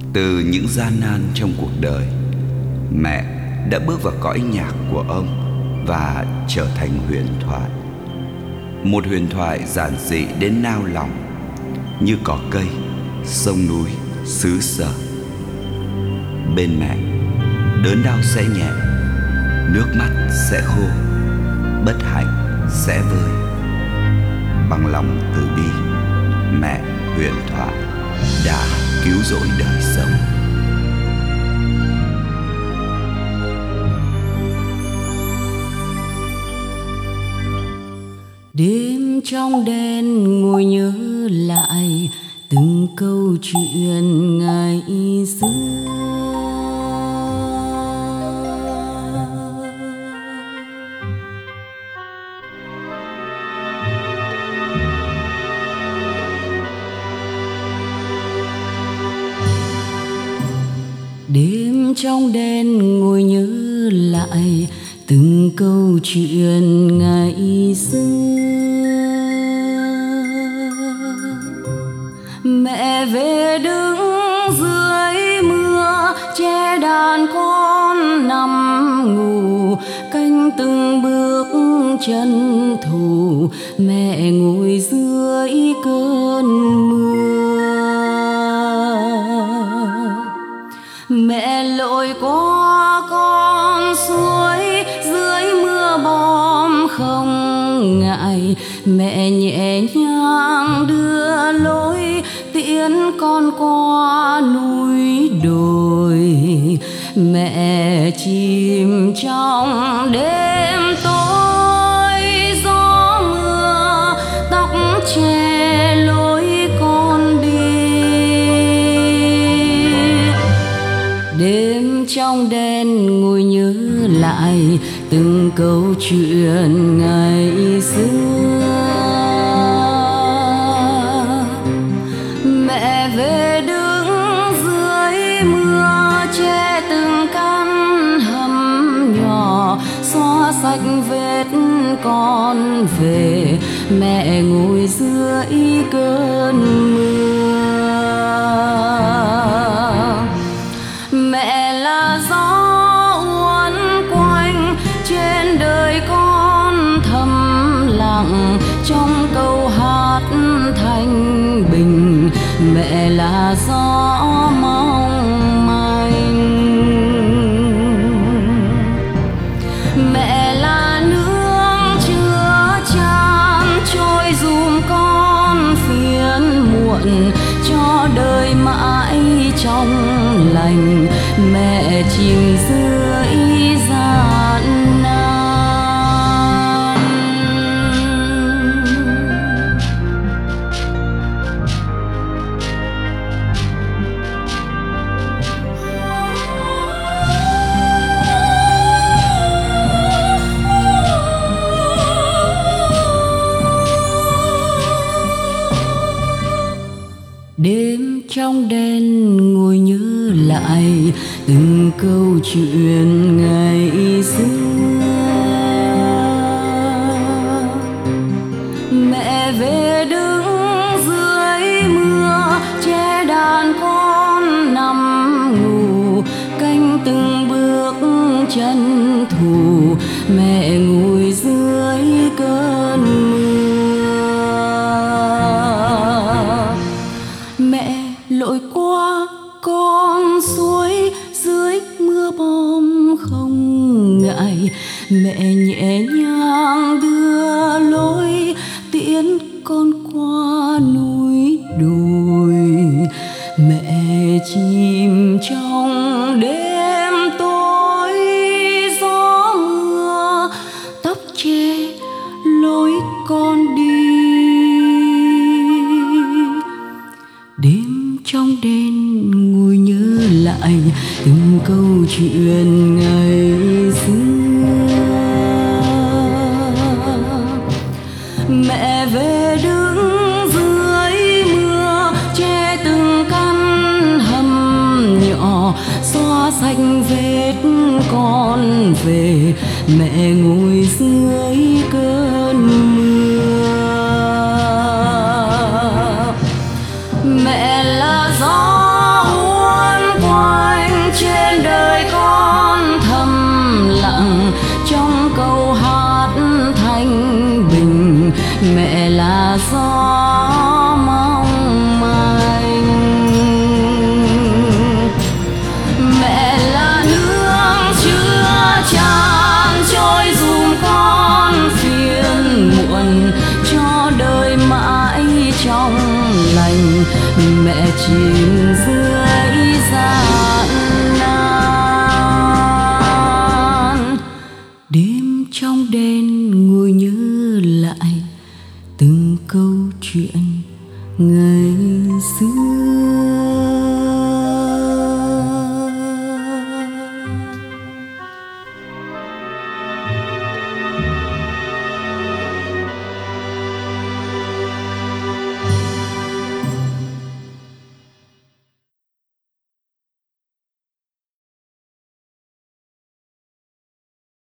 Từ những gian nan trong cuộc đời, mẹ đã bước vào cõi nhạc của ông và trở thành huyền thoại. Một huyền thoại giản dị đến nao lòng, như cỏ cây, sông núi, xứ sở. Bên mẹ, đớn đau sẽ nhẹ, nước mắt sẽ khô, bất hạnh sẽ vơi. Bằng lòng từ bi, mẹ huyền thoại đã cứu rỗi đời sống. Đêm trong đêm ngồi nhớ lại từng câu chuyện ngày xưa. Đêm trong đêm ngồi nhớ lại từng câu chuyện ngày xưa. Mẹ về đứng dưới mưa, che đàn con nằm ngủ, canh từng bước chân thủ. Mẹ ngồi dưới cơn mưa, mẹ lội qua con suối dưới mưa bom không ngại. Mẹ nhẹ nhàng đưa lối tiễn con qua núi đồi. Mẹ chìm trong đêm tối gió mưa, tóc che lối con đi. Đêm trong đêm ngồi nhớ lại từng câu chuyện ngày xưa. Mẹ về đứng dưới mưa, che từng căn hầm nhỏ, xóa sạch vết con về. Mẹ ngồi dưới cơn mưa. Mẹ là gió uốn quanh trên đời con thầm lặng, trong câu hát thanh bình. Mẹ là gió mong manh, mẹ là nước chứa chan trôi dùm con phiền muộn, cho đời mãi trong lành. Mẹ chìm dưới gian nan. Đêm trong đêm ngồi nhớ lại từng câu chuyện ngày xưa. Mẹ về đứng dưới mưa, che đàn con nằm ngủ, canh từng bước chân thủ. Mẹ ngồi dưới cơn mưa. Mẹ lội qua con suối dưới mưa bom không ngại. Mẹ nhẹ nhàng đưa lối tiễn con qua núi đồi. Mẹ chìm trong đêm tối gió mưa, tóc che lối con đi. Đêm trong đêm ngồi nhớ lại từng câu chuyện ngày xưa. Mẹ về đứng dưới mưa, che từng căn hầm nhỏ, xóa sạch vết con về. Mẹ ngồi dưới cơn mưa. Mẹ là gió uốn trên dưới gian nan. Đêm trong đêm ngồi nhớ lại từng câu chuyện ngày xưa.